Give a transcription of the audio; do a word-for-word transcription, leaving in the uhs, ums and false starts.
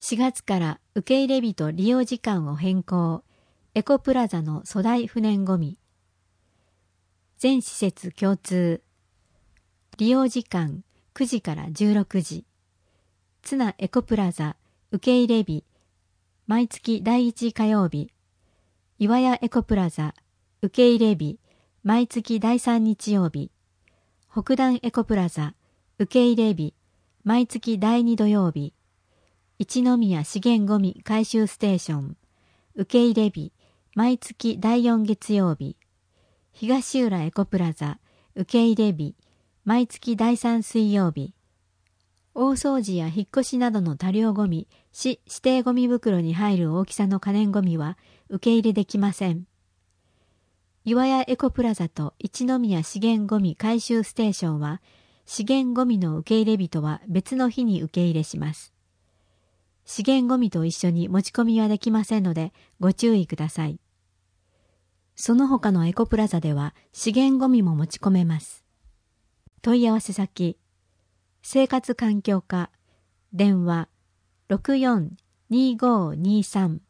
しがつから受け入れ人利用時間を変更。エコプラザの粗大不燃ごみ。全施設共通。利用時間くじからじゅうろくじ。ツナエコプラザ受け入れ日。毎月だいいち火曜日。岩屋エコプラザ受け入れ日。毎月だいさん日曜日。北段エコプラザ受け入れ日。毎月だいに土曜日。一宮資源ごみ回収ステーション受け入れ日。毎月だいよん月曜日。東浦エコプラザ受け入れ日。毎月だいさん水曜日。大掃除や引っ越しなどの多量ごみ、市指定ごみ袋に入る大きさの可燃ごみは受け入れできません。岩屋エコプラザと一宮資源ごみ回収ステーションは、資源ごみの受け入れ日とは別の日に受け入れします。資源ごみと一緒に持ち込みはできませんのでご注意ください。その他のエコプラザでは資源ごみも持ち込めます。問い合わせ先、生活環境課、電話 ろくよんにーごーにーさん